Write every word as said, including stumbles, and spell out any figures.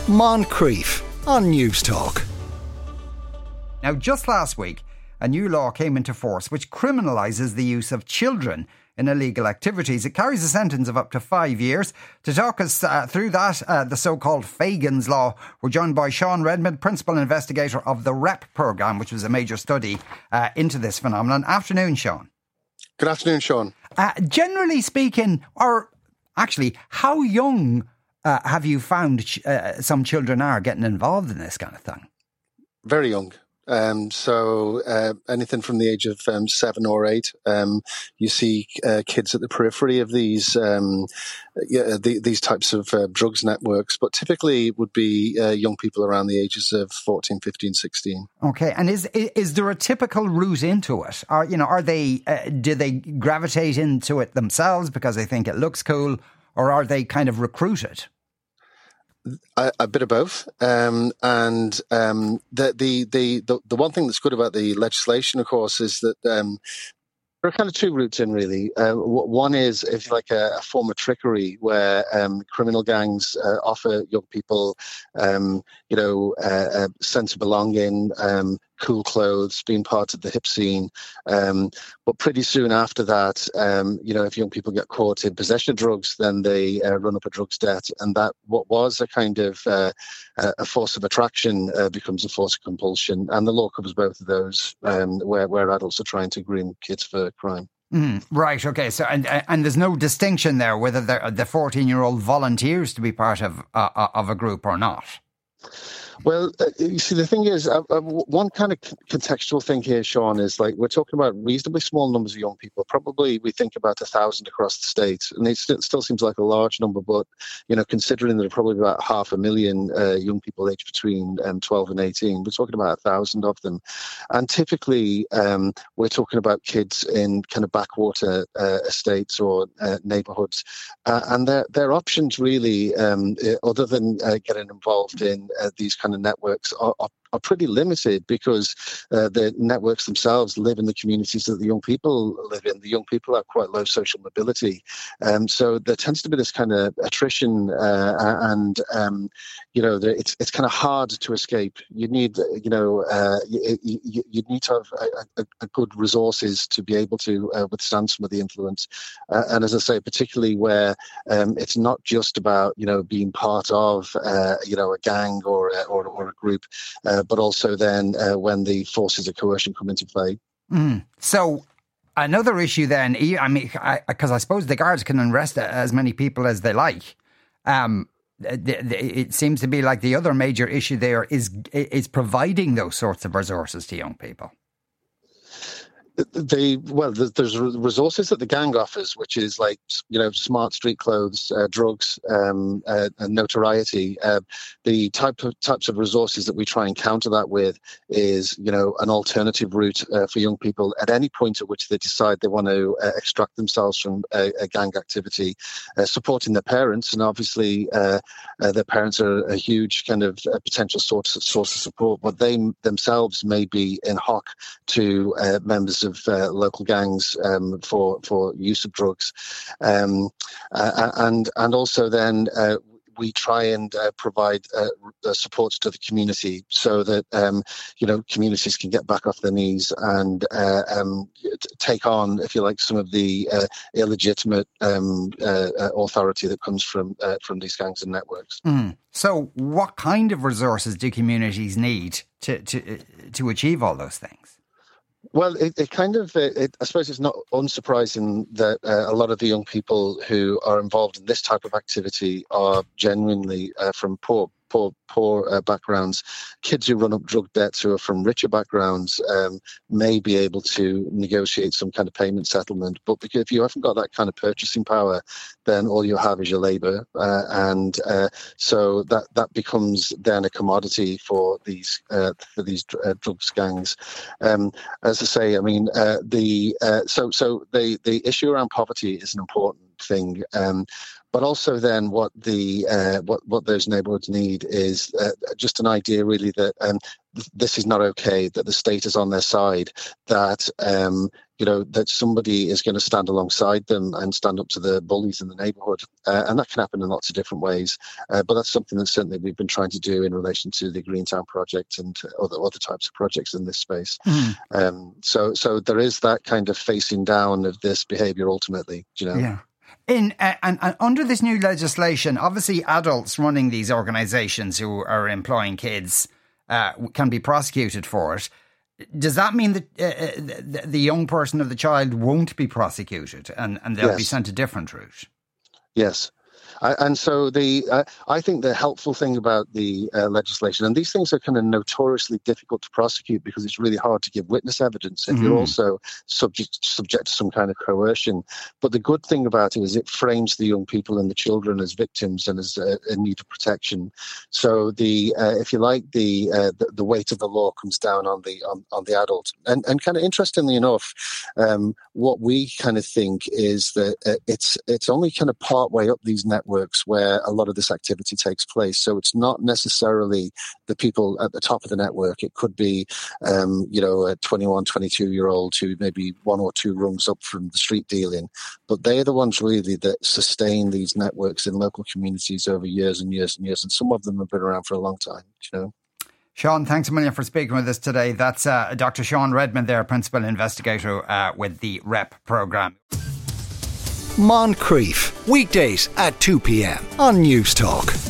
Moncrief on News Talk. Now, just last week, a new law came into force which criminalises the use of children in illegal activities. It carries a sentence of up to five years. To talk us uh, through that, uh, the so-called Fagan's Law, we're joined by Sean Redmond, Principal Investigator of the REP programme, which was a major study uh, into this phenomenon. Afternoon, Sean. Good afternoon, Sean. Uh, generally speaking, or actually, how young uh, have you found ch- uh, some children are getting involved in this kind of thing? Very young. Um, so uh, anything from the age of um, seven or eight, um, you see uh, kids at the periphery of these um, yeah, the, these types of uh, drugs networks, but typically it would be uh, young people around the ages of fourteen, fifteen, sixteen. Okay, and is is there a typical route into it? Are you know are they uh, do they gravitate into it themselves because they think it looks cool, or are they kind of recruited? A, a bit of both, um, and um, the, the the the the one thing that's good about the legislation, of course, is that um, there are kind of two routes in, really. Uh, one is, if you like, a, a form of trickery where um, criminal gangs uh, offer young people, um, you know, uh, a sense of belonging, um, cool clothes, being part of the hip scene. Um, but pretty soon after that, um, you know, if young people get caught in possession of drugs, then they uh, run up a drugs debt. And that what was a kind of uh, a force of attraction uh, becomes a force of compulsion. And the law covers both of those, um, where, where adults are trying to groom kids for crime. Mm, right. Okay. So, and and there's no distinction there whether the fourteen-year-old volunteers to be part of uh, of a group or not. Well, uh, you see, the thing is, uh, uh, one kind of contextual thing here, Sean, is like we're talking about reasonably small numbers of young people. Probably we think about a thousand across the state, and it st- still seems like a large number. But you know, considering there are probably about half a million uh, young people aged between um, twelve and eighteen, we're talking about a thousand of them. And typically, um, we're talking about kids in kind of backwater uh, estates or uh, neighbourhoods, uh, and their their options really, um, other than uh, getting involved in uh, these kind of networks are, are, are pretty limited because uh, the networks themselves live in the communities that the young people live in. The young people have quite low social mobility. Um, so there tends to be this kind of attrition uh, and, um, you know, the, it's it's kind of hard to escape. You need, you know, uh, you, you, you need to have a, a, a good resources to be able to uh, withstand some of the influence. Uh, and as I say, particularly where um, it's not just about, you know, being part of, uh, you know, a gang or a, or, or a group, uh, but also then uh, when the forces of coercion come into play. Mm. So another issue then, I mean, because I, I suppose the guards can arrest as many people as they like. Um, it seems to be like the other major issue there is is providing those sorts of resources to young people. They well, there's resources that the gang offers, which is like, you know, smart street clothes, uh, drugs, um, uh, and notoriety. Uh, the type of types of resources that we try and counter that with is, you know, an alternative route uh, for young people at any point at which they decide they want to uh, extract themselves from a, a gang activity, uh, supporting their parents, and obviously uh, uh, their parents are a huge kind of uh, potential source of, source of support, but they themselves may be in hock to uh, members of uh, local gangs um, for for use of drugs, um, uh, and and also then uh, we try and uh, provide uh, supports to the community so that um, you know communities can get back off their knees and uh, um, take on, if you like, some of the uh, illegitimate um, uh, authority that comes from uh, from these gangs and networks. Mm. So, what kind of resources do communities need to to to achieve all those things? Well, it, it kind of, it, I suppose it's not unsurprising that uh, a lot of the young people who are involved in this type of activity are genuinely uh, from poor poor, poor uh, backgrounds. Kids who run up drug debts who are from richer backgrounds um, may be able to negotiate some kind of payment settlement. But because if you haven't got that kind of purchasing power, then all you have is your labour. Uh, and uh, so that, that becomes then a commodity for these uh, for these uh, drugs gangs. Um, as I say, I mean, uh, the uh, so so the, the issue around poverty is an important thing. Um, But also then what the uh, what what those neighbourhoods need is uh, just an idea really that um, th- this is not okay, that the state is on their side, that um, you know, that somebody is going to stand alongside them and stand up to the bullies in the neighbourhood. Uh, and that can happen in lots of different ways. Uh, but that's something that certainly we've been trying to do in relation to the Greentown project and other other types of projects in this space. Mm. Um, so so there is that kind of facing down of this behaviour ultimately, you know. Yeah. In uh, and, and under this new legislation, obviously adults running these organisations who are employing kids uh, can be prosecuted for it. Does that mean that uh, the, the young person of the child won't be prosecuted and, and they'll yes. be sent a different route? Yes. I, and so the uh, I think the helpful thing about the uh, legislation, and these things are kind of notoriously difficult to prosecute because it's really hard to give witness evidence if mm-hmm. you're also subject subject to some kind of coercion. But the good thing about it is it frames the young people and the children as victims and as uh, in need of protection. So the uh, if you like, the, uh, the the weight of the law comes down on the on, on the adult. And and kind of interestingly enough, um, what we kind of think is that uh, it's it's only kind of part way up these networks where a lot of this activity takes place. So it's not necessarily the people at the top of the network. It could be, um, you know, a twenty-one, twenty-two year old who maybe one or two rungs up from the street dealing. But they're the ones really that sustain these networks in local communities over years and years and years. And some of them have been around for a long time, you know. Sean, thanks a million for speaking with us today. That's uh, Doctor Sean Redmond there, Principal Investigator uh, with the R E P programme. Moncrief, weekdays at two p.m. on News Talk.